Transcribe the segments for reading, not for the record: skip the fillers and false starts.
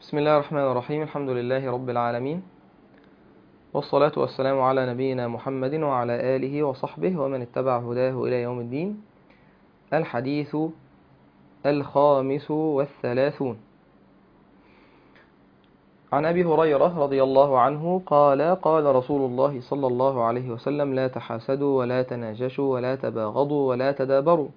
بسم الله الرحمن الرحيم. الحمد لله رب العالمين، والصلاة والسلام على نبينا محمد وعلى آله وصحبه ومن اتبع هداه إلى يوم الدين. الحديث الخامس والثلاثون، عن أبي هريرة رضي الله عنه قال: قال رسول الله صلى الله عليه وسلم: لا تحاسدوا ولا تناجشوا ولا تباغضوا ولا تدابروا،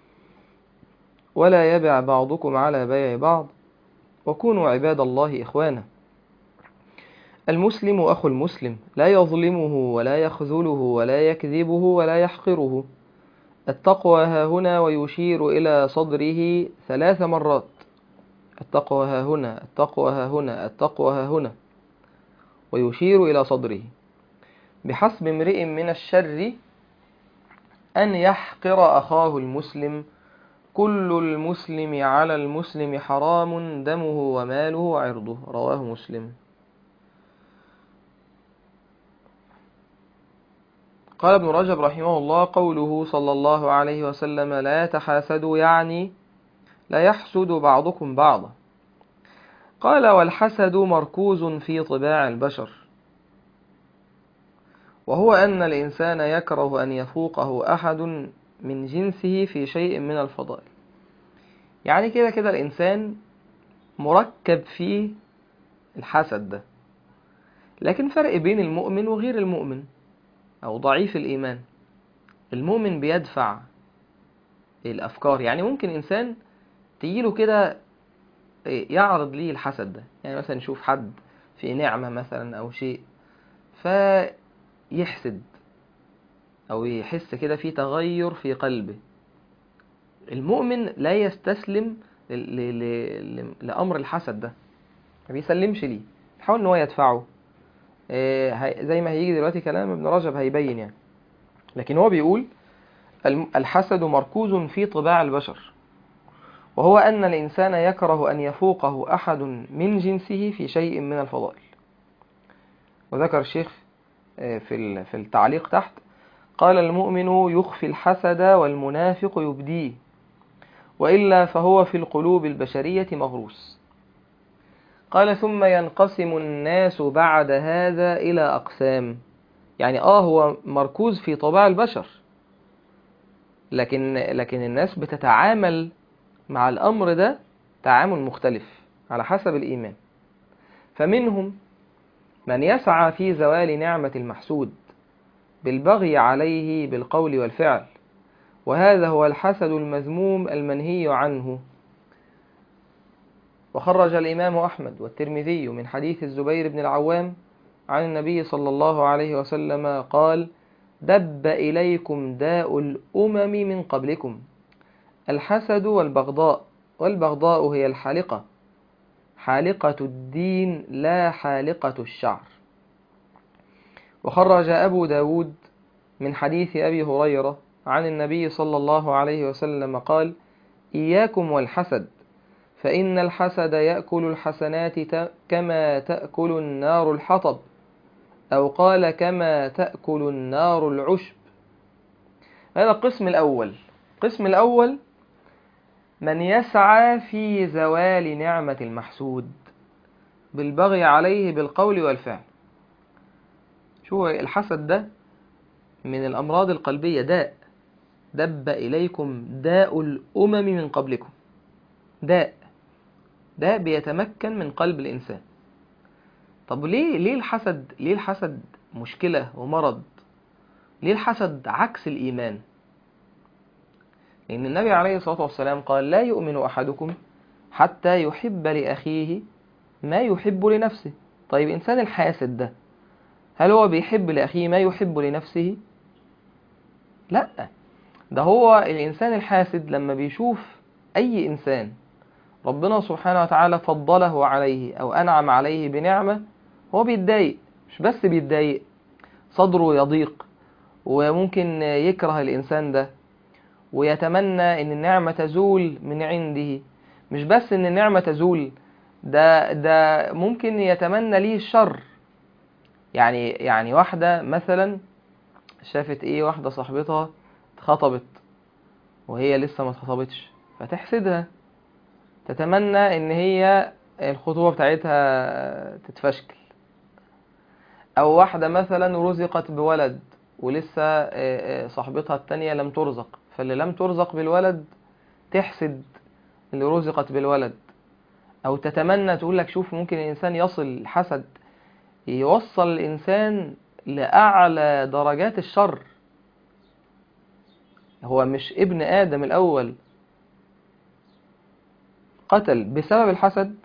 ولا يبع بعضكم على بيع بعض، وكونوا عباد الله إخوانا. المسلم أخو المسلم، لا يظلمه ولا يخذله ولا يكذبه ولا يحقره. التقوى هاهنا، ويشير إلى صدره 3 مرات: التقوى هاهنا، التقوى هاهنا، التقوى هاهنا، ويشير إلى صدره. بحسب امرئ من الشر أن يحقر أخاه المسلم، كل المسلم على المسلم حرام، دمه وماله وعرضه. رواه مسلم. قال ابن رجب رحمه الله: قوله صلى الله عليه وسلم لا تحاسدوا يعني لا يحسد بعضكم بعضا. قال: والحسد مركوز في طباع البشر، وهو أن الإنسان يكره أن يفوقه أحد من جنسه في شيء من الفضائل. يعني كده الإنسان مركب فيه الحسد ده، لكن فرق بين المؤمن وغير المؤمن أو ضعيف الإيمان. المؤمن بيدفع الأفكار، يعني ممكن إنسان تجيله كده يعرض ليه الحسد ده، يعني مثلا يشوف حد في نعمة مثلا أو شيء فيحسد أو يحس كده في تغير في قلبه. المؤمن لا يستسلم لأمر الحسد ده، ما بيسلمش ليه، يحاول ان هو يدفعه. زي ما هيجي دلوقتي كلام ابن رجب هيبين يعني. لكن هو بيقول: الحسد مركوز في طباع البشر، وهو أن الإنسان يكره أن يفوقه أحد من جنسه في شيء من الفضائل. وذكر الشيخ في التعليق تحت: قال: المؤمن يخفي الحسد والمنافق يبديه، وإلا فهو في القلوب البشرية مغروس. قال: ثم ينقسم الناس بعد هذا إلى أقسام. يعني هو مركوز في طباع البشر، لكن الناس بتتعامل مع الأمر ده تعامل مختلف على حسب الإيمان. فمنهم من يسعى في زوال نعمة المحسود بالبغي عليه بالقول والفعل، وهذا هو الحسد المذموم المنهي عنه. وخرج الإمام أحمد والترمذي من حديث الزبير بن العوام عن النبي صلى الله عليه وسلم قال: دب إليكم داء الأمم من قبلكم، الحسد والبغضاء، والبغضاء هي الحالقة، حالقة الدين لا حالقة الشعر. وخرج أبو داود من حديث أبي هريرة عن النبي صلى الله عليه وسلم قال: إياكم والحسد، فإن الحسد يأكل الحسنات كما تأكل النار الحطب، أو قال كما تأكل النار العشب. هذا القسم الأول. القسم الأول من يسعى في زوال نعمة المحسود بالبغي عليه بالقول والفعل. شو الحسد ده؟ من الأمراض القلبية، داء. دب إليكم داء الأمم من قبلكم. داء بيتمكن من قلب الإنسان. طب ليه الحسد مشكلة ومرض؟ ليه الحسد عكس الإيمان؟ لأن النبي عليه الصلاة والسلام قال: لا يؤمن أحدكم حتى يحب لأخيه ما يحب لنفسه. طيب إنسان الحاسد ده، هل هو بيحب لأخيه ما يحب لنفسه؟ لا، ده هو الإنسان الحاسد لما بيشوف أي إنسان ربنا سبحانه وتعالى فضله عليه أو أنعم عليه بنعمة، هو بيتضايق. مش بس بيتضايق، صدره يضيق، وممكن يكره الإنسان ده ويتمنى ان النعمة تزول من عنده. مش بس ان النعمة تزول، ده ممكن يتمنى ليه الشر. يعني واحدة مثلا شافت واحدة صاحبتها اتخطبت وهي لسه ما اتخطبتش، فتحسدها، تتمنى ان هي الخطوبة بتاعتها تتفشكل، او واحدة مثلا رزقت بولد ولسه صاحبتها التانية لم ترزق، فاللي لم ترزق بالولد تحسد اللي رزقت بالولد، او تتمنى تقول لك شوف ممكن الانسان يصل الحسد يوصل الانسان لاعلى درجات الشر. هو مش ابن ادم الاول قتل بسبب الحسد؟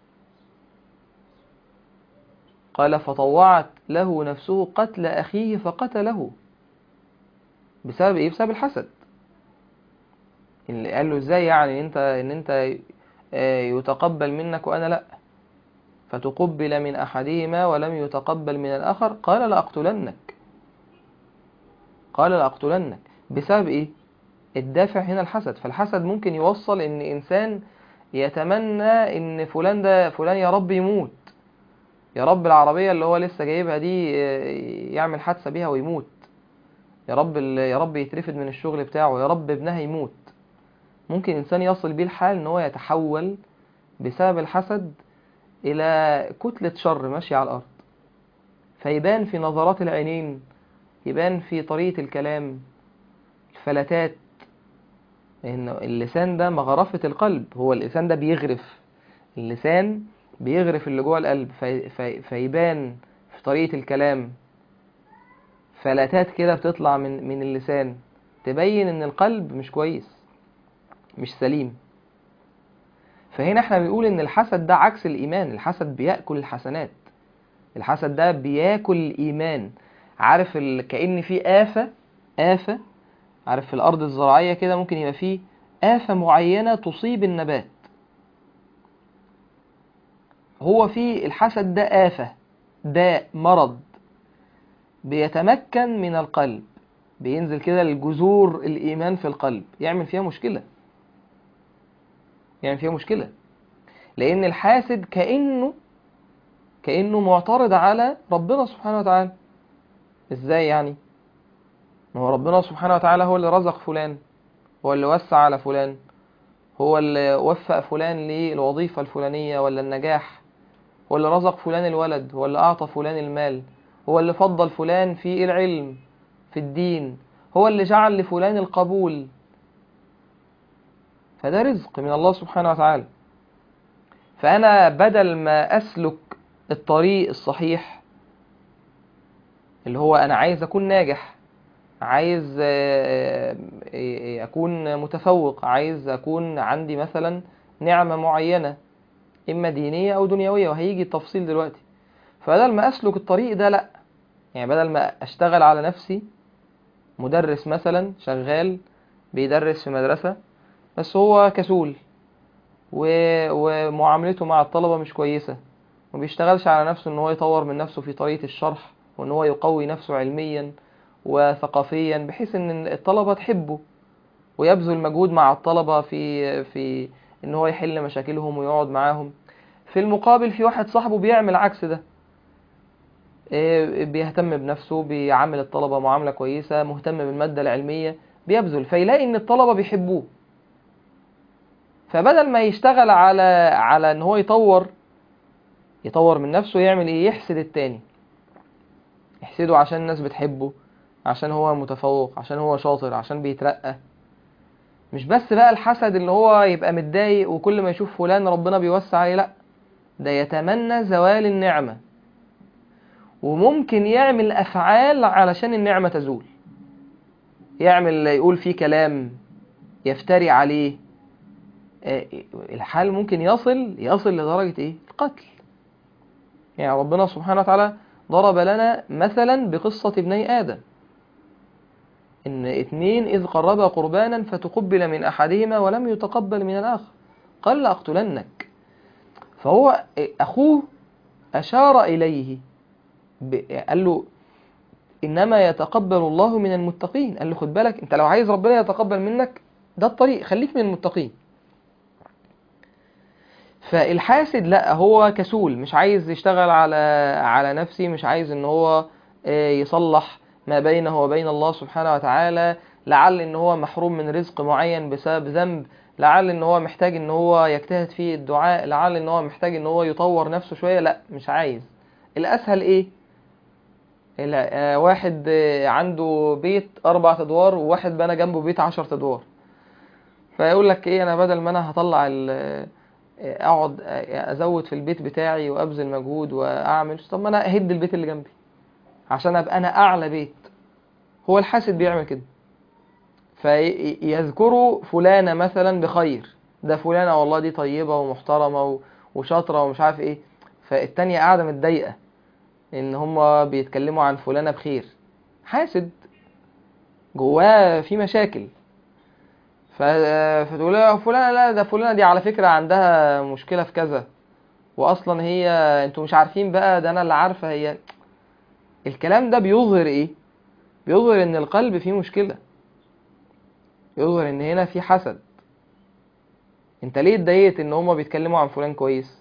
قال فطوعت له نفسه قتل اخيه فقتله. بسبب ايه؟ بسبب الحسد. اللي قال له ازاي يعني ان انت يتقبل منك وانا لا، فتقبل من احدهما ولم يتقبل من الاخر قال لاقتلنك. قال لاقتلنك بسبب ايه؟ الدافع هنا الحسد. فالحسد ممكن يوصل ان انسان يتمنى ان فلان ده فلان يا رب يموت، يا رب العربية اللي هو لسه جايبها دي يعمل حادثة بيها ويموت، يا رب يترفد من الشغل بتاعه، يا رب ابنها يموت. ممكن انسان يصل بيه الحال ان هو يتحول بسبب الحسد الى كتلة شر ماشية على الارض، فيبان في نظرات العينين، يبان في طريقة الكلام، الفلتات. لأن اللسان ده مغرفة القلب، هو اللسان ده بيغرف، اللسان بيغرف اللي جوه القلب، فيبان في طريقة الكلام فلتات كده بتطلع من اللسان تبين ان القلب مش كويس، مش سليم. فهنا احنا بنقول ان الحسد ده عكس الإيمان. الحسد بيأكل الحسنات، الحسد ده بياكل الإيمان. عارف كأن في آفة. عارف في الأرض الزراعية كده ممكن يبقى فيه آفة معينة تصيب النبات، هو في الحسد ده آفة، داء، مرض بيتمكن من القلب، بينزل كده لجذور الإيمان في القلب، يعمل فيها مشكلة، يعمل فيها مشكلة. لأن الحاسد كأنه معترض على ربنا سبحانه وتعالى. إزاي يعني؟ ما هو ربنا سبحانه وتعالى هو اللي رزق فلان، هو اللي وسع على فلان، هو اللي وفق فلان للوظيفة الفلانية ولا النجاح، هو اللي رزق فلان الولد، هو اللي أعطى فلان المال، هو اللي فضل فلان في العلم في الدين، هو اللي جعل لفلان القبول. فده رزق من الله سبحانه وتعالى. فأنا بدل ما أسلك الطريق الصحيح اللي هو أنا عايز أكون ناجح، عايز أكون متفوق، عايز أكون عندي مثلا نعمة معينة إما دينية أو دنيوية، وهيجي التفصيل دلوقتي. فبدل ما أسلك الطريق ده لأ، يعني بدل ما أشتغل على نفسي مدرس مثلا شغال بيدرس في مدرسة بس هو كسول ومعاملته مع الطلبة مش كويسة، وما بيشتغلش على نفسه ان هو يطور من نفسه في طريقة الشرح، وان هو يقوي نفسه علميا وثقافيا بحيث ان الطلبة تحبه، ويبذل مجهود مع الطلبة في ان هو يحل مشاكلهم ويقعد معاهم. في المقابل في واحد صاحبه بيعمل عكس ده، بيهتم بنفسه، بيعامل الطلبة معاملة كويسة، مهتم بالمادة العلمية، بيبذل، فيلاقي ان الطلبة بيحبوه. فبدل ما يشتغل على ان هو يطور من نفسه، يعمل ايه؟ يحسد التاني، يحسده عشان الناس بتحبه، عشان هو متفوق، عشان هو شاطر، عشان بيترقى. مش بس بقى الحسد اللي هو يبقى متضايق وكل ما يشوف فلان ربنا بيوسع عليه، لا، ده يتمنى زوال النعمة، وممكن يعمل أفعال علشان النعمة تزول، يقول فيه كلام، يفتري عليه. الحال ممكن يصل لدرجة ايه؟ القتل. يعني ربنا سبحانه وتعالى ضرب لنا مثلا بقصة ابني آدم، إن اتنين إذ قربا قربانا فتقبل من أحدهما ولم يتقبل من الآخر قال لأقتلنك. فهو أخوه أشار إليه قال له إنما يتقبل الله من المتقين. قال له خد بالك أنت لو عايز ربنا يتقبل منك ده الطريق، خليك من المتقين. فالحاسد لا، هو كسول، مش عايز يشتغل على نفسي، مش عايز ان هو يصلح ما بينه وبين الله سبحانه وتعالى، لعل ان هو محروم من رزق معين بسبب ذنب لعل ان هو محتاج ان هو يجتهد في الدعاء، لعل ان هو محتاج ان هو يطور نفسه شوية، لا مش عايز. الاسهل ايه؟ واحد عنده بيت 4 ادوار، وواحد بنى جنبه بيت 10 ادوار. فيقول لك ايه، انا بدل ما انا هطلع اقعد ازود في البيت بتاعي وابذل مجهود واعمل، طب ما انا اهد البيت اللي جنبي عشان ابقى انا اعلى بيت. هو الحاسد بيعمل كده، فيذكروا فلانة مثلا بخير، ده فلانة والله دي طيبة ومحترمة وشاطرة ومش عارف ايه، فالتانية قاعدة متضايقة ان هما بيتكلموا عن فلانة بخير. حاسد جواه في مشاكل. فتقول له فلانة، لا ده فلانة دي على فكرة عندها مشكلة في كذا، واصلا هي انتوا مش عارفين بقى، ده انا اللي عارفة هي. الكلام ده بيظهر ايه؟ بيظهر ان القلب فيه مشكلة، يظهر ان هنا في حسد. انت ليه اتضايقت ان هما بيتكلموا عن فلان كويس؟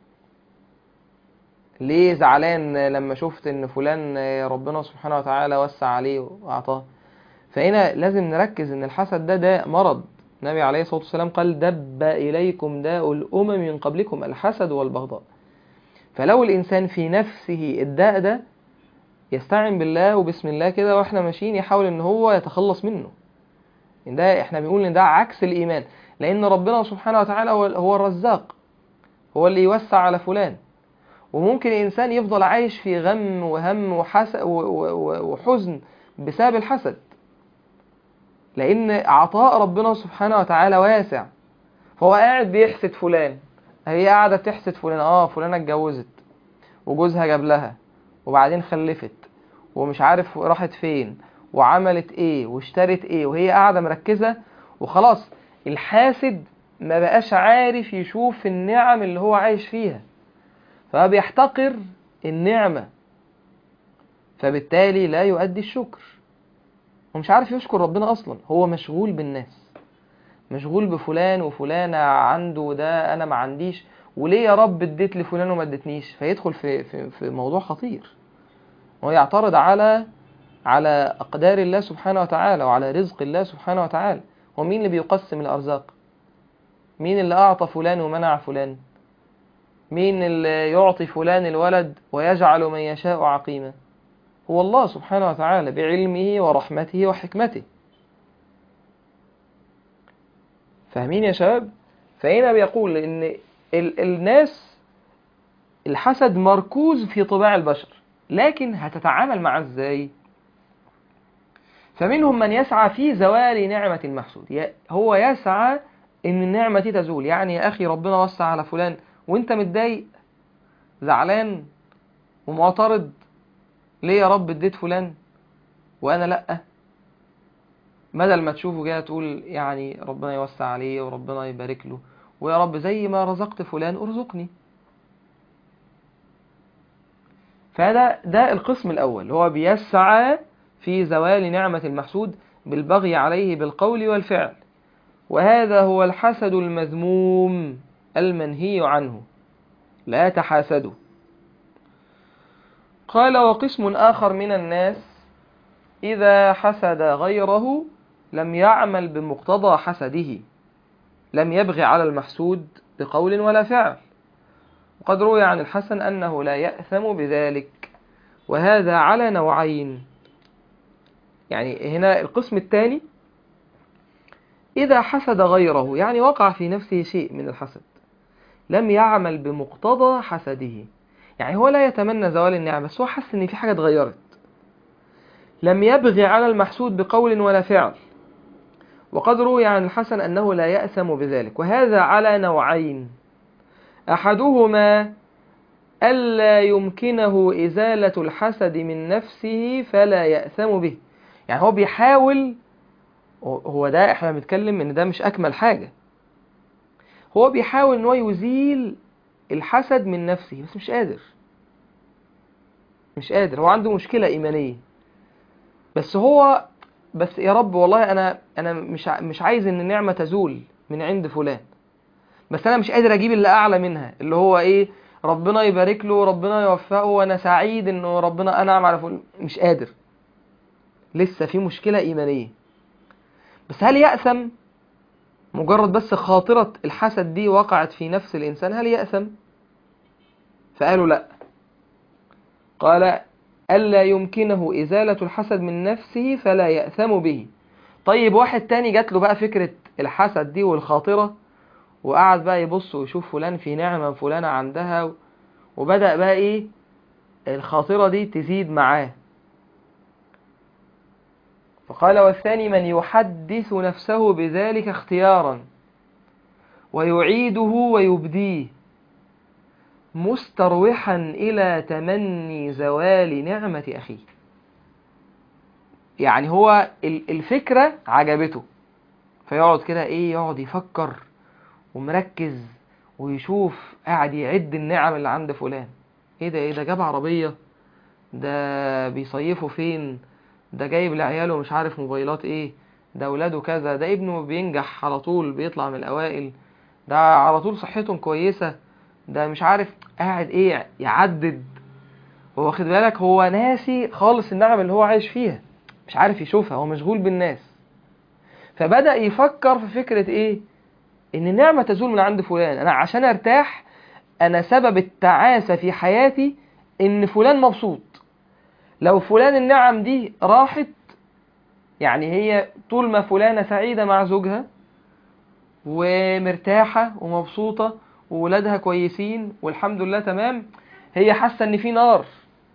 ليه زعلان لما شفت ان فلان ربنا سبحانه وتعالى وسع عليه واعطاه؟ فهنا لازم نركز ان الحسد ده مرض. النبي عليه الصلاة والسلام قال: دب إليكم داء الأمم من قبلكم، الحسد والبغضاء. فلو الإنسان في نفسه الداء ده، يستعين بالله وبسم الله كده واحنا ماشيين، يحاول ان هو يتخلص منه. ده احنا بنقول ان ده عكس الإيمان، لأن ربنا سبحانه وتعالى هو الرزاق، هو اللي يوسع على فلان. وممكن الإنسان يفضل عايش في غم وهم وحزن بسبب الحسد، لأن عطاء ربنا سبحانه وتعالى واسع. فهو قاعد بيحسد فلان، هي قاعدة تحسد فلان، فلانة اتجوزت وجوزها جاب لها وبعدين خلفت ومش عارف راحت فين وعملت ايه واشترت ايه، وهي قاعدة مركزة وخلاص. الحاسد ما بقاش عارف يشوف النعم اللي هو عايش فيها، فبيحتقر النعمة، فبالتالي لا يؤدي الشكر. هو مش عارف يشكر ربنا أصلا، هو مشغول بالناس، مشغول بفلان وفلانة عنده ده أنا ما عنديش، وليه يا رب اديت لفلان وما اديتنيش؟ فيدخل في موضوع خطير، ويعترض على أقدار الله سبحانه وتعالى وعلى رزق الله سبحانه وتعالى. هو مين اللي بيقسم الأرزاق؟ مين اللي أعطى فلان ومنع فلان؟ مين اللي يعطي فلان الولد ويجعل من يشاء عقيما؟ هو الله سبحانه وتعالى بعلمه ورحمته وحكمته. فاهمين يا شباب؟ فهنا بيقول ان الناس الحسد مركوز في طباع البشر، لكن هتتعامل معه ازاي؟ فمنهم من يسعى في زوال نعمة المحسود، هو يسعى ان النعمة دي تزول. يعني يا اخي ربنا وسع على فلان وانت متضايق زعلان ومعترض، ليه يا رب اديت فلان وانا لأ؟ بدل ما تشوفه جاي تقول يعني ربنا يوسع عليه وربنا يبارك له، ويا رب زي ما رزقت فلان ارزقني. ده القسم الأول، هو بيسعى في زوال نعمة المحسود بالبغي عليه بالقول والفعل، وهذا هو الحسد المذموم المنهي عنه، لا تحاسدوا. قال: وقسم آخر من الناس إذا حسد غيره لم يعمل بمقتضى حسده، لم يبغي على المحسود بقول ولا فعل. وقد روي عن الحسن أنه لا يأثم بذلك، وهذا على نوعين. يعني هنا القسم الثاني، إذا حسد غيره يعني وقع في نفسه شيء من الحسد، لم يعمل بمقتضى حسده، يعني هو لا يتمنى زوال النعمة بس هو حس إن في حاجة اتغيرت. لم يبغي على المحسود بقول ولا فعل. وقد روي عن الحسن أنه لا يأثم بذلك، وهذا على نوعين: أحدهما ألا يمكنه إزالة الحسد من نفسه فلا يأثم به. يعني هو بيحاول، هو ده احنا بنتكلم ان ده مش اكمل حاجة، هو بيحاول ان هو يزيل الحسد من نفسه بس مش قادر. هو عنده مشكلة ايمانية، بس يا رب والله انا مش عايز ان النعمة تزول من عند فلان، بس انا مش قادر اجيب اللي اعلى منها، اللي هو ايه؟ ربنا يبارك له، ربنا يوفقه، وانا سعيد انه ربنا انعم على فلان. مش قادر، لسه في مشكلة ايمانية. بس هل يأثم؟ مجرد بس خاطرة الحسد دي وقعت في نفس الإنسان هل يأثم؟ فقالوا لا. قال ألا يمكنه إزالة الحسد من نفسه فلا يأثم به. طيب واحد تاني جات له بقى فكرة الحسد دي والخاطرة، وقعد بقى يبص ويشوف فلان في نعمة فلانة عندها، وبدأ بقى إيه الخاطرة دي تزيد معاه. فقال والثاني من يحدث نفسه بذلك اختيارا ويعيده ويبديه مستروحا إلى تمني زوال نعمة أخيه. يعني هو الفكرة عجبته، فيقعد كده إيه، يقعد يفكر ومركز ويشوف، قاعد يعد النعم اللي عند فلان. إيه ده جاب عربية، ده بيصيفوا فين، ده جايب لعياله مش عارف موبايلات ايه، ده ولاده كذا، ده ابنه بينجح على طول بيطلع من الأوائل، ده على طول صحتهم كويسة، ده مش عارف، قاعد ايه يعدد. هو واخد بالك، هو ناسي خالص النعم اللي هو عايش فيها، مش عارف يشوفها، هو مشغول بالناس. فبدأ يفكر في فكرة ايه، ان النعمة تزول من عند فلان، انا عشان ارتاح، انا سبب التعاسة في حياتي ان فلان مبسوط. لو فلان النعم دي راحت، يعني هي طول ما فلانة سعيدة مع زوجها ومرتاحة ومبسوطة وولادها كويسين والحمد لله تمام، هي حاسة ان في نار.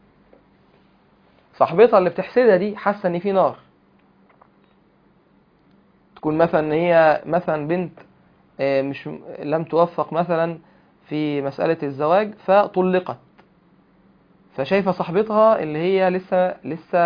صاحبتها اللي بتحسدها دي حاسة ان في نار. تكون مثلا هي مثلا بنت مش لم توفق مثلا في مسألة الزواج فطلقت، فشايفة صاحبتها اللي هي لسه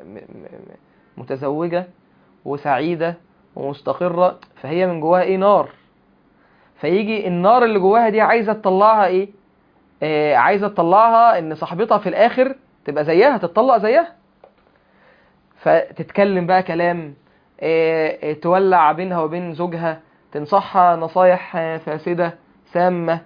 متزوجة وسعيدة ومستقرة، فهي من جواها ايه، نار. فيجي النار اللي جواها دي عايزة تطلعها ايه، عايزة تطلعها ان صاحبتها في الاخر تبقى زيها، تتطلق زيها. فتتكلم بقى كلام تولع بينها وبين زوجها، تنصحها نصايح فاسدة سامة.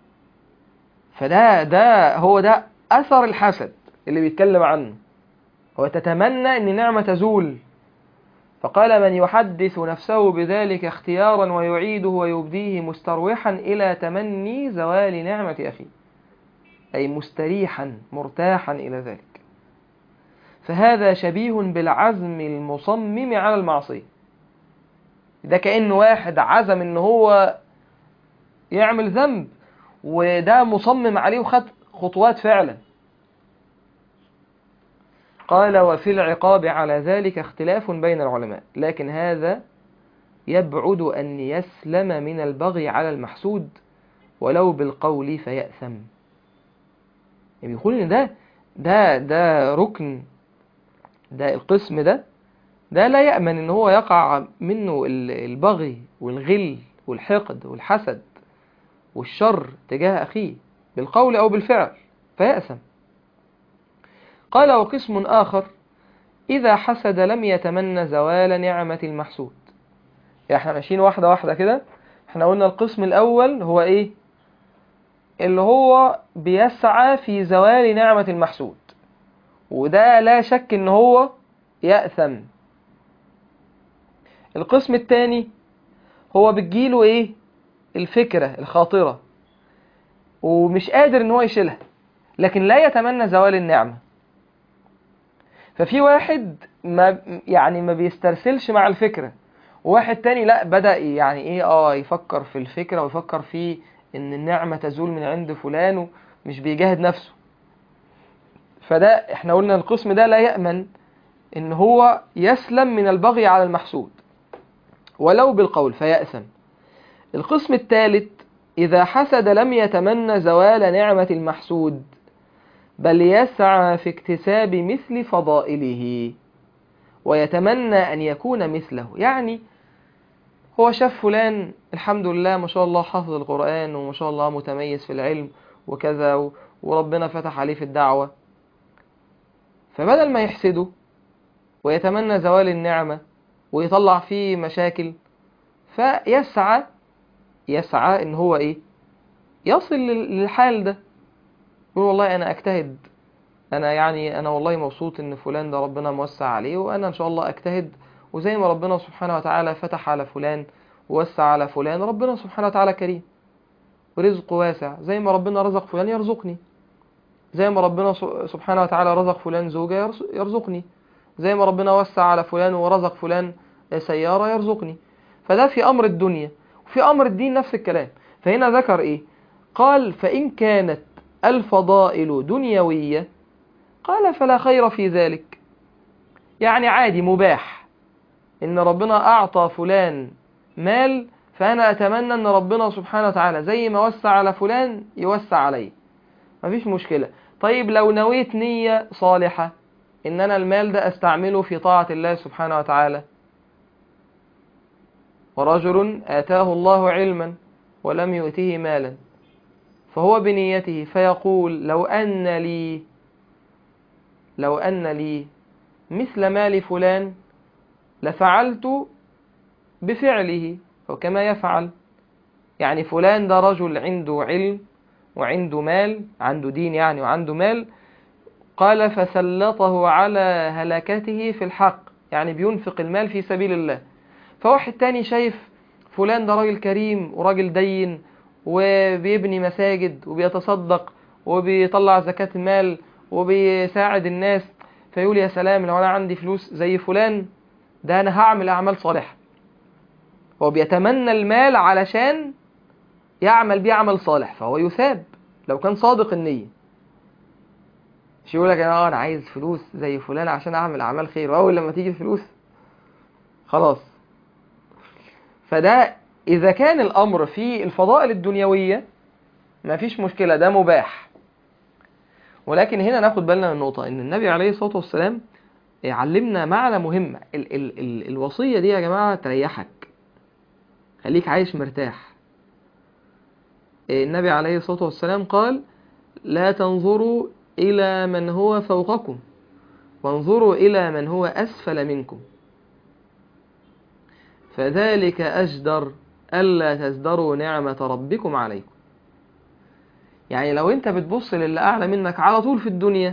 هو ده اثر الحسد اللي بيتكلم عنه. هو تتمنى ان نعمة تزول. فقال من يحدث نفسه بذلك اختيارا ويعيده ويبديه مستروحا إلى تمني زوال نعمة أخيه، أي مستريحا مرتاحا إلى ذلك. فهذا شبيه بالعزم المصمم على المعصية. ده كأنه واحد عزم إن هو يعمل ذنب، وده مصمم عليه وخد خطوات فعلا. قال وفي العقاب على ذلك اختلاف بين العلماء، لكن هذا يبعد أن يسلم من البغي على المحسود ولو بالقول فيأثم. يعني بيقول إن ده ركن، ده القسم ده لا يأمن إن هو يقع منه البغي والغل والحقد والحسد والشر تجاه أخيه بالقول أو بالفعل فيأثم. قال وقسم آخر إذا حسد لم يتمنى زوال نعمة المحسود. يعني احنا ماشيين واحدة واحدة كده. احنا قلنا القسم الأول هو إيه، اللي هو بيسعى في زوال نعمة المحسود، وده لا شك إن هو يأثم. القسم الثاني هو بتجيله إيه، الفكرة الخاطرة ومش قادر إن هو يشيلها، لكن لا يتمنى زوال النعمة. ففي واحد ما بيسترسلش مع الفكرة، وواحد تاني لا بدأ يعني ايه يفكر في الفكرة ويفكر في ان النعمة تزول من عند فلان، ومش بيجاهد نفسه. فده احنا قلنا القسم ده لا يأمن ان هو يسلم من البغي على المحسود ولو بالقول فيأثم. القسم الثالث إذا حسد لم يتمنى زوال نعمة المحسود بل يسعى في اكتساب مثل فضائله ويتمنى أن يكون مثله. يعني هو شاف فلان الحمد لله ما شاء الله حافظ القرآن وما شاء الله متميز في العلم وكذا، وربنا فتح عليه في الدعوة، فبدل ما يحسده ويتمنى زوال النعمة ويطلع فيه مشاكل، يسعى ان هو يصل للحال ده. يقول والله انا اجتهد، انا والله مبسوط ان فلان ده ربنا موسع عليه، وانا ان شاء الله اجتهد، وزي ما ربنا سبحانه وتعالى فتح على فلان ووسع على فلان، ربنا سبحانه وتعالى كريم ورزقه واسع. زي ما ربنا رزق فلان يرزقني، زي ما ربنا سبحانه وتعالى رزق فلان زوجة يرزقني، زي ما ربنا وسع على فلان ورزق فلان سيارة يرزقني. فده في أمر الدنيا. وفي أمر الدين نفس الكلام. فهنا ذكر إيه؟ قال فإن كانت الفضائل دنيوية قال فلا خير في ذلك. يعني عادي مباح إن ربنا أعطى فلان مال، فأنا أتمنى أن ربنا سبحانه وتعالى زي ما وسع على فلان يوسع عليه، مفيش مشكلة. طيب لو نويت نية صالحة إن أنا المال ده أستعمله في طاعة الله سبحانه وتعالى، ورجل آتاه الله علما ولم يؤته مالا فهو بنيته فيقول لو أن لي مثل مال فلان لفعلت بفعله وكما يفعل. يعني فلان ده رجل عنده علم وعنده مال، عنده دين يعني وعنده مال، قال فسلطه على هلكته في الحق، يعني بينفق المال في سبيل الله. فواحد تاني شايف فلان ده راجل كريم وراجل دين وبيبني مساجد وبيتصدق وبيطلع زكاة المال وبيساعد الناس، فيقول يا سلام لو أنا عندي فلوس زي فلان ده أنا هعمل أعمال صالحة. هو بيتمنى المال علشان يعمل بيه عمل صالح، فهو يثاب لو كان صادق النية. مش يقول لك أنا عايز فلوس زي فلان عشان أعمل أعمال خير، وأول لما تيجي الفلوس خلاص. فده إذا كان الأمر في الفضائل الدنيوية ما فيش مشكلة، ده مباح. ولكن هنا ناخد بالنا من نقطة، إن النبي عليه الصلاة والسلام علمنا معنى مهم. الوصية دي يا جماعة تريحك، خليك عايش مرتاح. النبي عليه الصلاة والسلام قال لا تنظروا إلى من هو فوقكم وانظروا إلى من هو أسفل منكم فذلك أجدر ألا تزدروا نعمة ربكم عليكم. يعني لو انت بتبص للي أعلى منك على طول في الدنيا،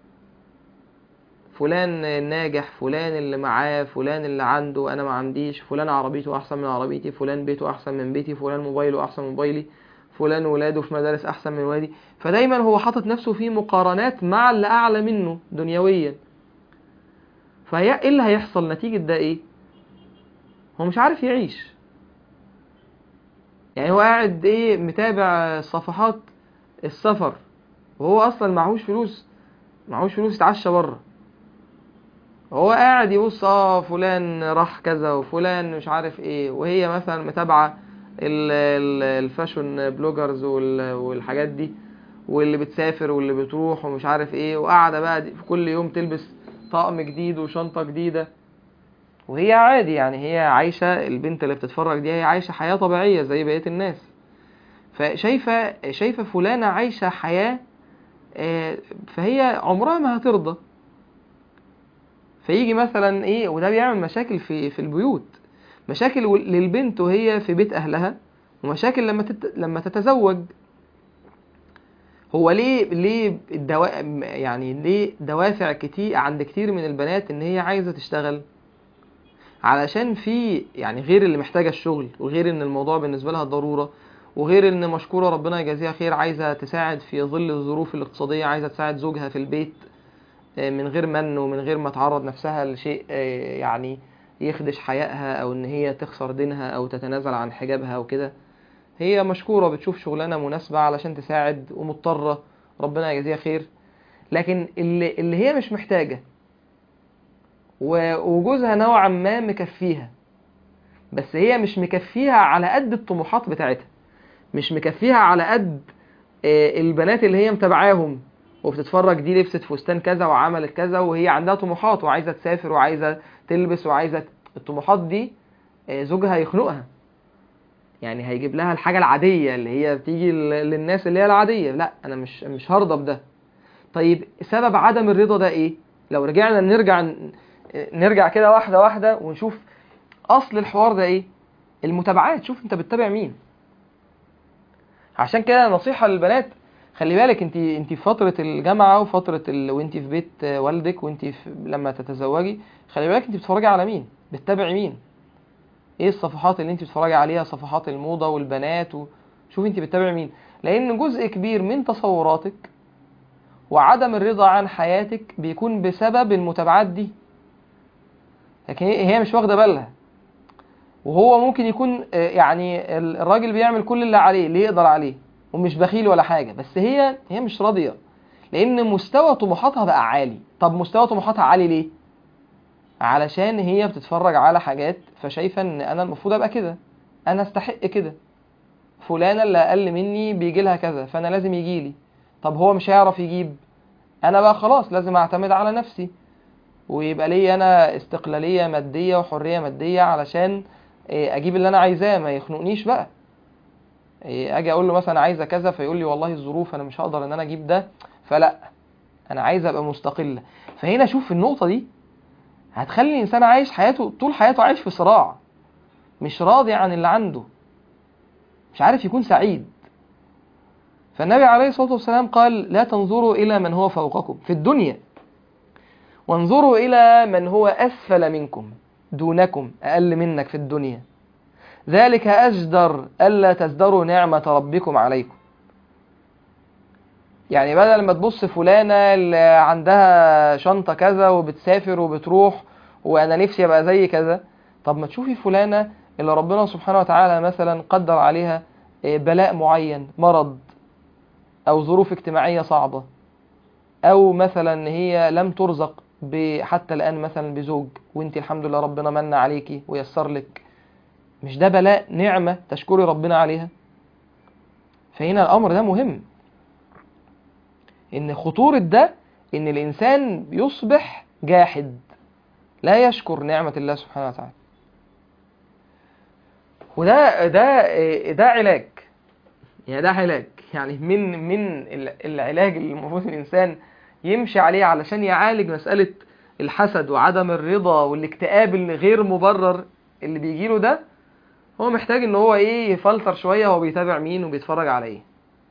فلان ناجح، فلان اللي معاه، فلان اللي عنده أنا ما عنديش، فلان عربيته أحسن من عربيتي، فلان بيته أحسن من بيتي، فلان موبايله أحسن من موبايلي، فلان ولاده في مدارس أحسن من ولادي، فدايما هو حاطط نفسه في مقارنات مع اللي أعلى منه دنيويا. فهي إيه اللي هيحصل نتيجة ده إيه؟ هو مش عارف يعيش. يعني هو قاعد إيه متابع صفحات السفر وهو أصلا معهوش فلوس، معهوش فلوس يتعشى بره. هو قاعد يبص فلان راح كذا وفلان مش عارف ايه، وهي مثلا متابعة الفاشون بلوجرز والحاجات دي، واللي بتسافر واللي بتروح ومش عارف ايه، وقاعدة بقى في كل يوم تلبس طقم جديد وشنطة جديدة، وهي عادي. يعني هي عايشة، البنت اللي بتتفرج دي هي عايشة حياة طبيعية زي بقية الناس. فشايفة فلانة عايشة حياة، فهي عمرها ما هترضى. فيجي مثلا ايه، وده بيعمل مشاكل في البيوت، مشاكل للبنت وهي في بيت اهلها، ومشاكل لما تتزوج. هو ليه يعني ليه دوافع كتير عند كتير من البنات ان هي عايزة تشتغل؟ علشان في يعني غير اللي محتاجة الشغل، وغير ان الموضوع بالنسبة لها ضرورة، وغير ان مشكورة ربنا يجازيها خير عايزة تساعد في ظل الظروف الاقتصادية، عايزة تساعد زوجها في البيت من غير من ومن غير ما تعرض نفسها لشيء يعني يخدش حيائها، او ان هي تخسر دينها او تتنازل عن حجابها وكده. هي مشكورة بتشوف شغلانة مناسبة علشان تساعد ومضطرة، ربنا يجزيها خير. لكن اللي هي مش محتاجة وجوزها نوعا ما مكفيها، بس هي مش مكفيها على قد الطموحات بتاعتها، مش مكفيها على قد البنات اللي هي متابعاهم وبتتفرج دي لبست فستان كذا وعملت كذا، وهي عندها طموحات وعايزة تسافر وعايزة تلبس وعايزة. الطموحات دي زوجها يخنقها، يعني هيجيب لها الحاجة العادية اللي هي بتيجي للناس اللي هي العادية، لا أنا مش هرضى بده. طيب سبب عدم الرضا ده إيه؟ لو رجعنا نرجع كده واحدة واحدة ونشوف أصل الحوار ده إيه؟ المتابعات. شوف أنت بتتابع مين. عشان كده نصيحة للبنات، خلي بالك انت في فترة الجامعة وفترة وانت في بيت والدك وانت لما تتزوجي، خلي بالك انت بتتفرجي على مين، بتتابعي مين. ايه الصفحات اللي انت بتتفرجي عليها، صفحات الموضة والبنات شوف انت بتتابعي مين. لان جزء كبير من تصوراتك وعدم الرضا عن حياتك بيكون بسبب المتابعات دي، لكن هي مش واخدة بالها. وهو ممكن يكون يعني الراجل بيعمل كل اللي عليه، اللي يقدر عليه، ومش بخيل ولا حاجة، بس هي مش راضية لان مستوى طموحاتها بقى عالي. طب مستوى طموحاتها عالي ليه؟ علشان هي بتتفرج على حاجات فشايفة ان انا المفروض ابقى كده، انا استحق كده، فلانة اللي اقل مني بيجي لها كذا فانا لازم يجيلي. طب هو مش هيعرف يجيب، انا بقى خلاص لازم اعتمد على نفسي ويبقى لي انا استقلالية مادية وحرية مادية علشان اجيب اللي انا عايزاه، ما يخنقنيش بقى. اجي اقول له مثلا عايزة كذا فيقول لي والله الظروف انا مش هقدر ان انا اجيب ده، فلا، انا عايز ابقى مستقلة. فهنا شوف النقطة دي هتخلي الانسان عايش حياته طول حياته عايش في صراع، مش راضي عن اللي عنده، مش عارف يكون سعيد. فالنبي عليه الصلاة والسلام قال لا تنظروا إلى من هو فوقكم في الدنيا، وانظروا إلى من هو أسفل منكم دونكم، أقل منك في الدنيا، ذلك أجدر ألا تزدروا نعمة ربكم عليكم. يعني بدل ما تبص فلانة اللي عندها شنطة كذا وبتسافر وبتروح وأنا نفسي أبقى زي كذا، طب ما تشوفي فلانة اللي ربنا سبحانه وتعالى مثلا قدر عليها بلاء معين، مرض أو ظروف اجتماعية صعبة، أو مثلا هي لم ترزق حتى الآن مثلا بزوج، وانت الحمد لله ربنا من عليكي ويسر لك، مش ده بلاء نعمة تشكري ربنا عليها؟ فهنا الأمر ده مهم، إن خطورة ده إن الإنسان يصبح جاحد لا يشكر نعمة الله سبحانه وتعالى. وده ده علاج، يعني ده علاج، يعني من العلاج اللي المفروض الإنسان يمشي عليه علشان يعالج مسألة الحسد وعدم الرضا والاكتئاب اللي غير مبرر اللي بيجيله ده. هو محتاج ان هو يفلتر شوية هو بيتابع مين وبيتفرج على ايه،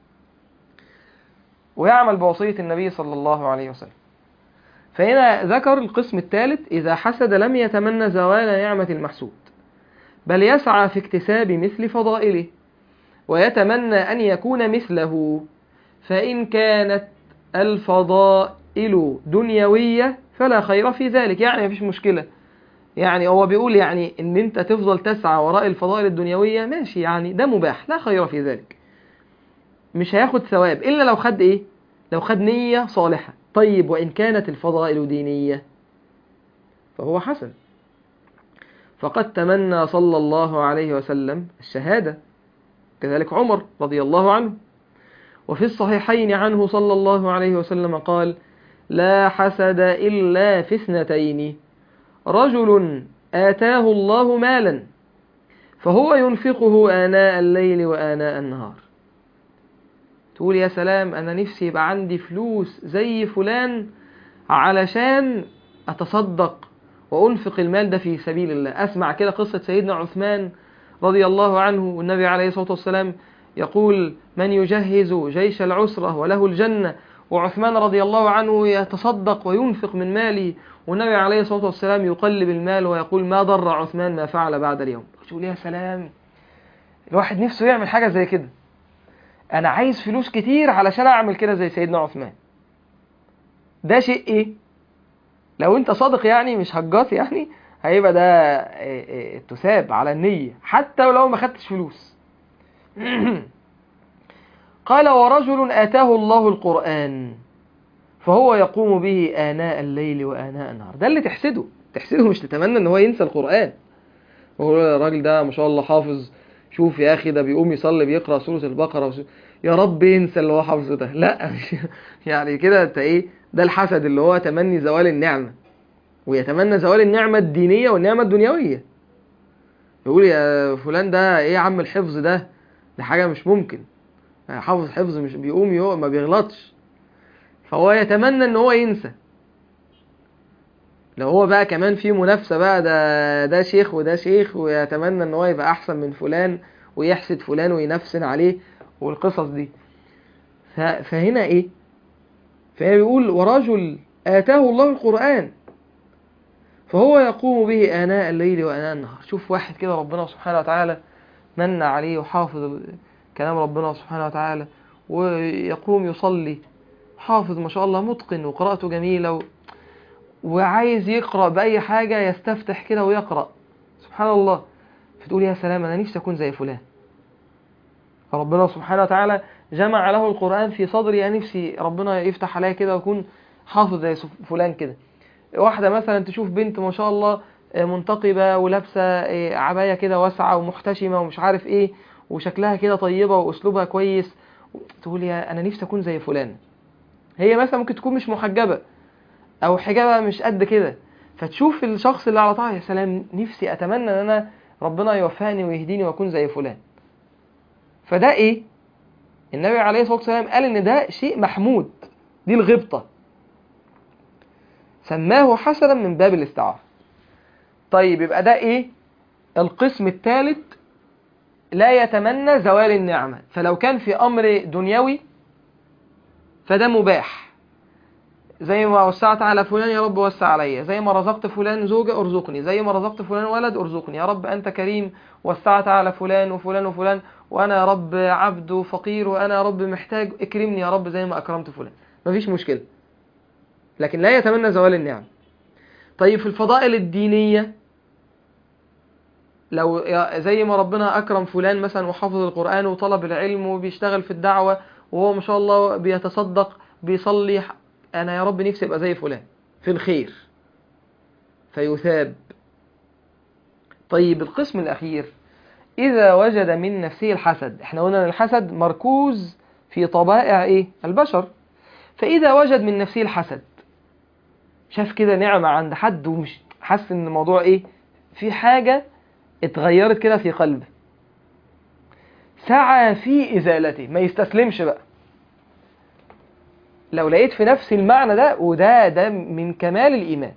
ويعمل بوصية النبي صلى الله عليه وسلم. فهنا ذكر القسم الثالث: إذا حسد لم يتمنى زوال نعمة المحسود، بل يسعى في اكتساب مثل فضائله ويتمنى أن يكون مثله، فإن كانت الفضائل دنيوية فلا خير في ذلك. يعني مفيش مشكلة، يعني هو بيقول يعني ان انت تفضل تسعى وراء الفضائل الدنيوية ماشي، يعني ده مباح لا خير في ذلك، مش هياخد ثواب إلا لو خد ايه؟ لو خد نية صالحة. طيب وإن كانت الفضائل دينية فهو حسن، فقد تمنى صلى الله عليه وسلم الشهادة، كذلك عمر رضي الله عنه. وفي الصحيحين عنه صلى الله عليه وسلم قال: لا حسد إلا في اثنتين: رجل آتاه الله مالا فهو ينفقه آناء الليل وآناء النهار. تقول يا سلام، أنا نفسي يبقى عندي فلوس زي فلان علشان أتصدق وأنفق المال ده في سبيل الله. أسمع كده قصة سيدنا عثمان رضي الله عنه، والنبي عليه الصلاة والسلام يقول: من يجهز جيش العسرة وله الجنة. وعثمان رضي الله عنه يتصدق وينفق من ماله، والنبي عليه الصلاة والسلام يقلب المال ويقول: ما ضر عثمان ما فعل بعد اليوم. تقول يا سلام، الواحد نفسه يعمل حاجة زي كده، أنا عايز فلوس كتير علشان أعمل كده زي سيدنا عثمان. ده شيء إيه؟ لو أنت صادق يعني مش هجاص، يعني هيبقى ده تثاب على النية حتى ولو ما خدتش فلوس. قال: ورجل آتاه الله القرآن فهو يقوم به آناء الليل وآناء النهار. ده اللي تحسده مش تتمنى ان هو ينسى القرآن. وهو الراجل ده ما شاء الله حافظ، شوف يا أخي ده بيقوم يصلي بيقرأ سورة البقرة يا رب ينسى اللي هو حافظه ده. لا، يعني كده انت ده الحسد اللي هو تمني زوال النعمة، ويتمنى زوال النعمة الدينية والنعمة الدنيوية. يقول يا فلان ده ايه يا عم الحفظ ده حاجة مش ممكن، حافظ حفظ مش بيقوم ما بيغلطش. فهو يتمنى ان هو ينسى. لو هو بقى كمان في منافسة بقى، ده شيخ وده شيخ، ويتمنى ان هو يبقى احسن من فلان ويحسد فلان وينفسن عليه والقصص دي. فهنا فهنا بيقول: ورجل آتاه الله القرآن فهو يقوم به آناء الليل وآناء النهار. شوف واحد كده ربنا سبحانه وتعالى من عليه وحافظ كلام ربنا سبحانه وتعالى، ويقوم يصلي، حافظ ما شاء الله، متقن وقراءته جميلة، وعايز يقرأ بأي حاجة يستفتح كده ويقرأ، سبحان الله. فتقول يا سلام، أنا نفسي أكون زي فلان. فربنا سبحانه وتعالى جمع له القرآن في صدري، يا نفسي ربنا يفتح عليا كده وأكون حافظ زي فلان كده. واحدة مثلا تشوف بنت ما شاء الله منتقبة ولابسة عباية كده واسعة ومحتشمة ومش عارف ايه، وشكلها كده طيبة واسلوبها كويس، تقول يا انا نفسي اكون زي فلان. هي مثلا ممكن تكون مش محجبة او حجابها مش قد كده، فتشوف الشخص اللي على طاعة، يا سلام، نفسي اتمنى ان انا ربنا يوفقني ويهديني واكون زي فلان. فده ايه؟ النبي عليه الصلاة والسلام قال ان ده شيء محمود، دي الغبطة، سماه حسنا من باب الاستعارة. طيب يبقى ده ايه؟ القسم الثالث، لا يتمنى زوال النعمة. فلو كان في أمر دنيوي فده مباح، زي ما وسعت على فلان يا رب وسع عليا، زي ما رزقت فلان زوجة ارزقني، زي ما رزقت فلان ولد ارزقني، يا رب أنت كريم وسعت على فلان وفلان وفلان، وأنا يا رب عبد فقير، وأنا يا رب محتاج، اكرمني يا رب زي ما أكرمت فلان، مفيش مشكلة. لكن لا يتمنى زوال النعمة. طيب في الفضائل الدينية، لو زي ما ربنا أكرم فلان مثلا وحفظ القرآن وطلب العلم وبيشتغل في الدعوة وهو ما شاء الله بيتصدق بيصلي، أنا يا رب نفسي أبقى زي فلان في الخير فيثاب. طيب القسم الأخير، إذا وجد من نفسه الحسد. احنا قلنا أن الحسد مركوز في طبائع إيه؟ البشر. فإذا وجد من نفسه الحسد، شاف كده نعمة عند حد ومش حس إن الموضوع إيه؟ في حاجة اتغيرت كده في قلبه، سعى في إزالته، ما يستسلمش بقى. لو لقيت في نفس المعنى ده، وده من كمال الإيمان،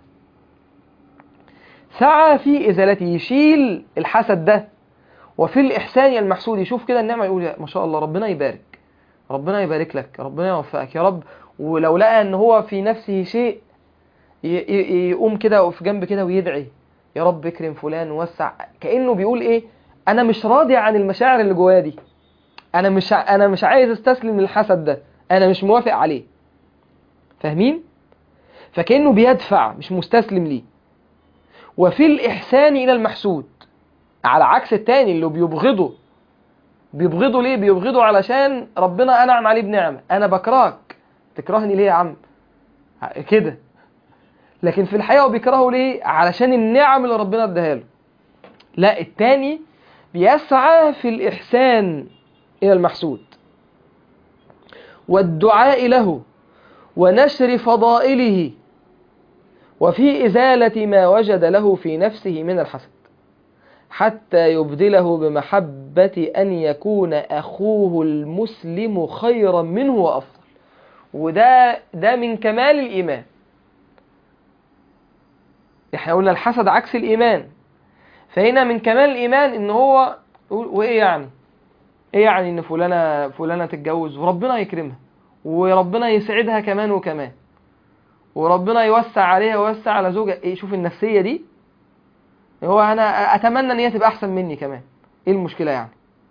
سعى في إزالته، يشيل الحسد ده، وفي الإحسان المحسود، يشوف كده النعمة يقول ما شاء الله، ربنا يبارك، ربنا يبارك لك، ربنا يوفقك يا رب. ولو لقى أن هو في نفسه شيء، يقوم كده في جنب كده ويدعي، يا رب اكرم فلان ووسع، كأنه بيقول إيه؟ أنا مش راضي عن المشاعر اللي جوايا دي، أنا مش عايز استسلم للحسد ده، أنا مش موافق عليه. فاهمين؟ فكأنه بيدفع، مش مستسلم ليه. وفي الإحسان إلى المحسود، على عكس التاني اللي بيبغضه ليه؟ بيبغضه علشان ربنا أنعم عليه بنعمة، أنا بكرهك، تكرهني ليه يا عم كده؟ لكن في الحقيقة هو بيكرهه ليه؟ علشان النعم اللي ربنا اداها له. لا، التاني بيسعى في الإحسان إلى المحسود والدعاء له ونشر فضائله، وفي إزالة ما وجد له في نفسه من الحسد، حتى يبدله بمحبة أن يكون أخوه المسلم خيرا منه وأفضل. وده من كمال الإيمان. احنا قلنا الحسد عكس الإيمان، فهنا من كمال الإيمان إن هو وإيه يعني؟ إيه يعني إن فلانة تتجوز وربنا يكرمها وربنا يسعدها كمان وكمان، وربنا يوسع عليها ويوسع على زوجها؟ إيه؟ شوف النفسية دي، هو أنا أتمنى إن هي تبقى أحسن مني كمان، إيه المشكلة يعني؟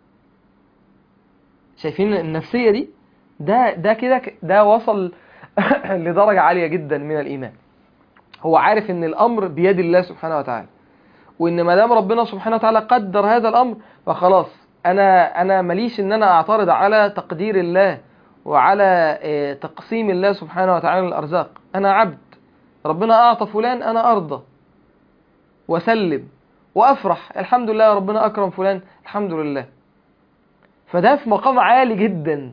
شايفين النفسية دي؟ ده كده ده وصل لدرجة عالية جدا من الإيمان. هو عارف إن الأمر بيد الله سبحانه وتعالى، وإن ما دام ربنا سبحانه وتعالى قدر هذا الأمر فخلاص، أنا ماليش إن أنا أعترض على تقدير الله وعلى تقسيم الله سبحانه وتعالى الأرزاق. أنا عبد، ربنا أعطى فلان، أنا أرضى وسلم وأفرح، الحمد لله ربنا أكرم فلان، الحمد لله. فده في مقام عالي جدا.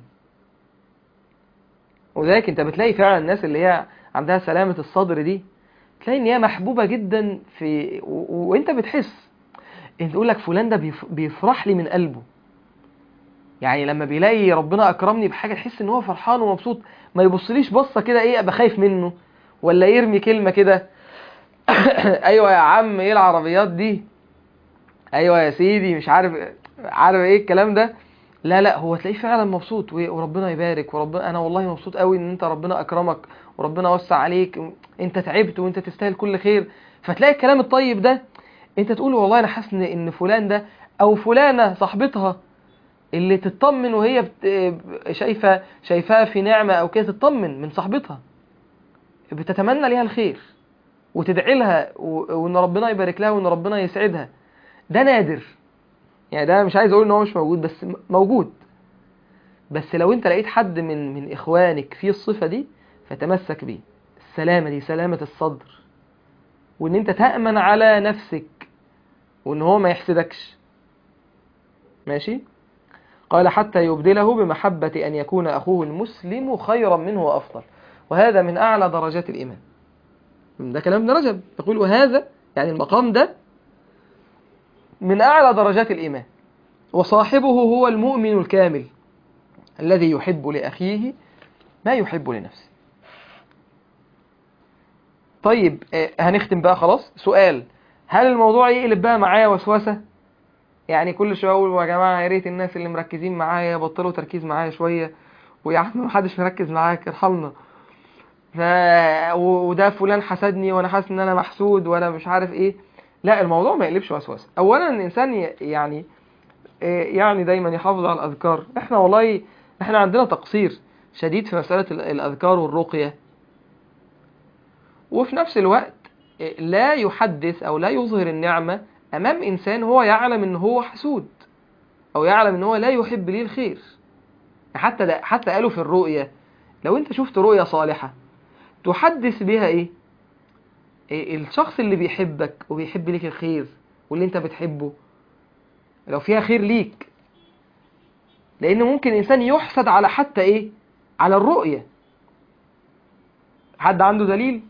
وذلك انت بتلاقي فعلا الناس اللي هي عندها سلامة الصدر دي، تلاقي ان هي محبوبة جدا وانت بتحس، انت تقول لك فلان ده بيفرح لي من قلبه. يعني لما بيلاقي ربنا اكرمني بحاجة تحس ان هو فرحان ومبسوط، ما يبصليش بصة كده ايه ابقى خايف منه، ولا يرمي كلمة كده ايوه يا عم ايه العربيات دي، ايوه يا سيدي مش عارف ايه الكلام ده. لا، هو تلاقيه فعلا مبسوط وربنا يبارك، وربنا انا والله مبسوط قوي ان انت ربنا اكرمك وربنا وسع عليك، انت تعبت وانت تستاهل كل خير. فتلاقي الكلام الطيب ده انت تقول والله انا حاسس ان فلان ده او فلانة صاحبتها اللي تطمن وهي شايفاها في نعمة او كده، تطمن من صاحبتها، بتتمنى ليها الخير وتدعي لها وان ربنا يبارك لها وان ربنا يسعدها. ده نادر يعني، ده مش عايز اقول ان هو مش موجود، بس موجود. بس لو انت لقيت حد من اخوانك فيه الصفة دي فتمسك بيه. السلامة دي سلامة الصدر، وان انت تأمن على نفسك وان هو ما يحسدكش. ماشي. قال حتى يبدله بمحبة أن يكون أخوه المسلم خيرا منه وأفضل، وهذا من أعلى درجات الإيمان. ده كلام ابن رجب يقول وهذا يعني المقام ده من أعلى درجات الإيمان، وصاحبه هو المؤمن الكامل الذي يحب لأخيه ما يحب لنفسه. طيب هنختم بقى خلاص. سؤال: هل الموضوع يقلب بقى معايا وسوسة؟ يعني كل شوية أقول يا جماعة يا ريت الناس اللي مركزين معايا بطلوا تركيز معايا شوية، ويا عم محدش مركز معاك ارحمنا، ف... وده فلان حسدني وانا حاسس ان انا محسود وانا مش عارف ايه. لا، الموضوع ما يقلبش وسوسه. اولا الانسان يعني دايما يحافظ على الاذكار. احنا والله احنا عندنا تقصير شديد في مساله الاذكار والرقيه، وفي نفس الوقت لا يحدث او لا يظهر النعمه امام انسان هو يعلم ان هو حسود او يعلم ان هو لا يحب ليه الخير. حتى قالوا في الرؤيا: لو انت شفت رؤيا صالحه تحدث بها ايه؟ الشخص اللي بيحبك وبيحب ليك الخير واللي انت بتحبه، لو فيها خير ليك. لان ممكن انسان يحسد على حتى ايه؟ على الرؤية. حد عنده دليل؟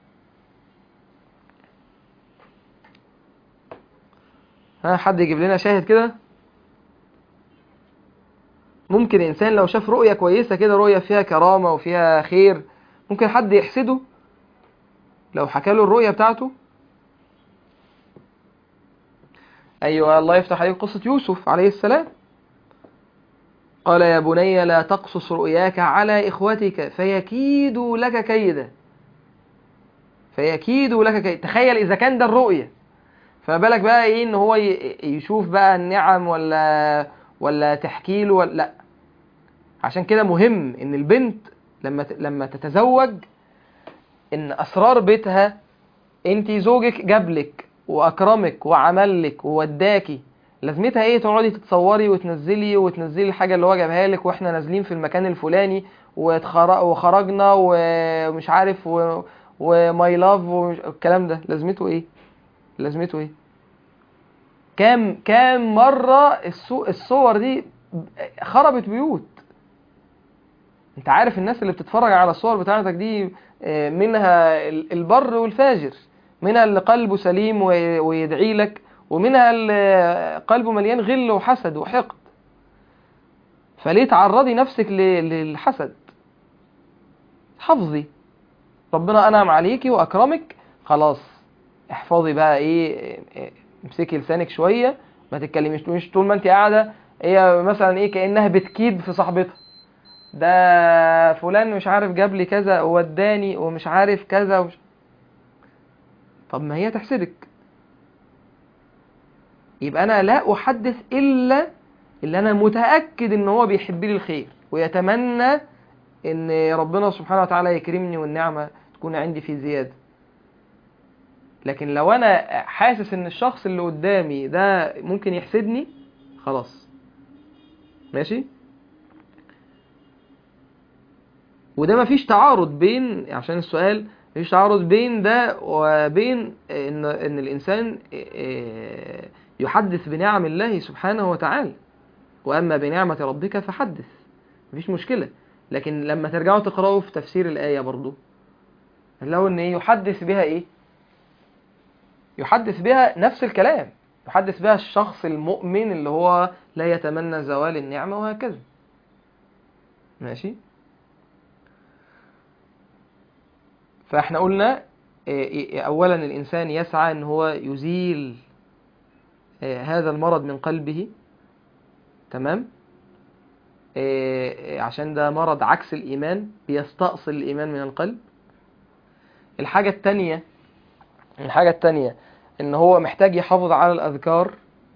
ها، حد يجيب لنا شاهد كده. ممكن انسان لو شاف رؤية كويسة كده، رؤية فيها كرامة وفيها خير، ممكن حد يحسده لو حكى له الرؤية بتاعته. ايوه، الله يفتح عليك. قصة يوسف عليه السلام، قال يا بني لا تقصص رؤياك على إخوتك فيكيدوا لك كيدا. فيكيدوا لك كيدا. تخيل إذا كان ده الرؤية، فما بالك بقى إيه إن هو يشوف بقى النعم ولا تحكي له ولا لا. عشان كده مهم إن البنت لما تتزوج، إن أسرار بيتها، أنت زوجك جابلك وأكرمك وعملك ووداكي، لازمتها ايه تقعدي تتصوري وتنزلي الحاجه اللي هو جابها لك واحنا نازلين في المكان الفلاني وخرجنا ومش عارف وماي لاف والكلام ده؟ لازمته ايه؟ لازمته ايه؟ كام مره الصور دي خربت بيوت. انت عارف الناس اللي بتتفرج على الصور بتاعتك دي منها البر والفاجر، منها اللي قلبه سليم ويدعي لك، ومنها اللي قلبه مليان غل وحسد وحقد. فليه تعرضي نفسك للحسد؟ حافظي، ربنا أنعم عليكي وأكرمك، خلاص احفظي بقى امسكي لسانك شوية، ما تتكلميش. مش طول ما انت قاعدة هي مثلا كأنها بتكيد في صاحبتها: ده فلان مش عارف جاب لي كذا ووداني ومش عارف كذا طب ما هي تحسدك. يبقى أنا لا أحدث إلا اللي أنا متأكد إن هو بيحب لي الخير ويتمنى إن ربنا سبحانه وتعالى يكرمني والنعمة تكون عندي في زيادة. لكن لو أنا حاسس إن الشخص اللي قدامي ده ممكن يحسدني، خلاص. ماشي. وده مفيش تعارض بين، عشان السؤال، مفيش تعارض بين ده وبين إن الإنسان يحدث بنعم الله سبحانه وتعالى. وأما بنعمة ربك فحدث، مفيش مشكلة. لكن لما ترجعوا تقرأوا في تفسير الآية برضو، لو إن يحدث بها يحدث بها نفس الكلام، يحدث بها الشخص المؤمن اللي هو لا يتمنى زوال النعمة وهكذا. ماشي. فاحنا قلنا أولا الإنسان يسعى إن هو يزيل هذا المرض من قلبه. تمام. عشان ده مرض عكس الإيمان، بيستأصل الإيمان من القلب. الحاجة التانية الحاجة التانية ان هو محتاج يحافظ على الاذكار،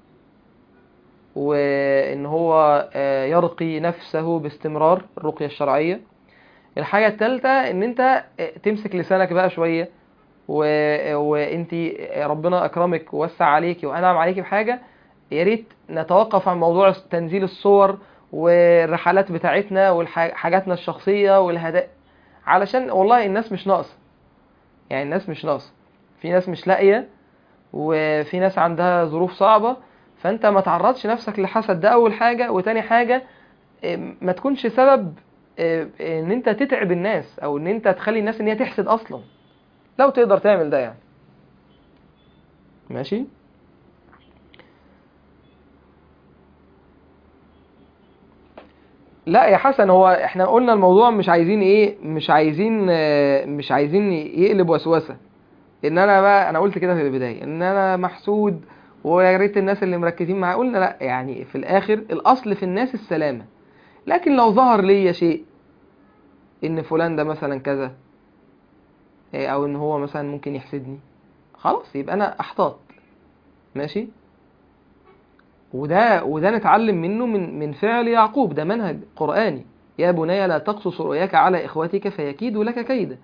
وان هو يرقي نفسه باستمرار، الرقية الشرعية. الحاجة التالتة ان انت تمسك لسانك بقى شوية، وانت ربنا اكرمك ووسع عليك وانعم عليك بحاجة، يا ريت نتوقف عن موضوع تنزيل الصور والرحلات بتاعتنا وحاجاتنا الشخصية والهدايا، علشان والله الناس مش ناقصة. يعني الناس مش ناقصة، في ناس مش لاقية، وفي ناس عندها ظروف صعبة. فانت ما تعرضش نفسك للحسد، ده اول حاجة. وتاني حاجة، ما تكونش سبب ان انت تتعب الناس، او ان انت تخلي الناس ان هي تحسد اصلا، لو تقدر تعمل ده يعني. ماشي. لا يا حسن، هو احنا قلنا الموضوع مش عايزين ايه، مش عايزين يقلب وسوسة. ان انا بقى، انا قلت كده في البداية ان انا محسود ويا ريت الناس اللي مركزين معايا، قلنا لا، يعني في الاخر الاصل في الناس السلامة. لكن لو ظهر لي شيء ان فلان ده مثلا كذا، او ان هو مثلا ممكن يحسدني، خلاص يبقى انا احتاط. ماشي. وده نتعلم منه، من فعل يعقوب، ده منهج قرآني. يا بني لا تقصص رؤياك على إخوتك فيكيدوا لك كيدا.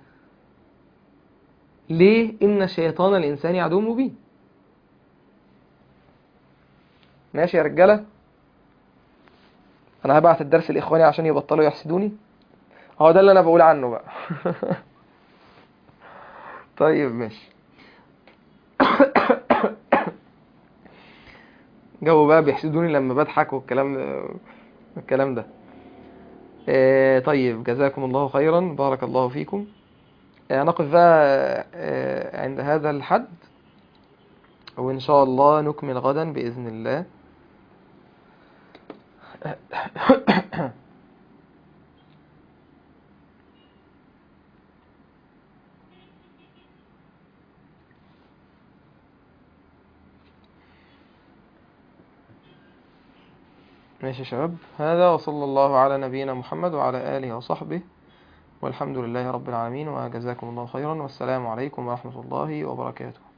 ليه؟ إن شيطان الإنسان عدو مبين. ماشي يا رجالة، أنا هبعت الدرس لإخواني عشان يبطلوا يحسدوني. هو ده اللي أنا بقول عنه بقى. طيب ماشي. جو بقى بيحسدوني لما بضحك والكلام ده. طيب، جزاكم الله خيرا، بارك الله فيكم. نقف بقى عند هذا الحد، وإن شاء الله نكمل غدا بإذن الله. ماشي يا شباب، هذا وصلى الله على نبينا محمد وعلى آله وصحبه، والحمد لله رب العالمين، وجزاكم الله خيرا، والسلام عليكم ورحمة الله وبركاته.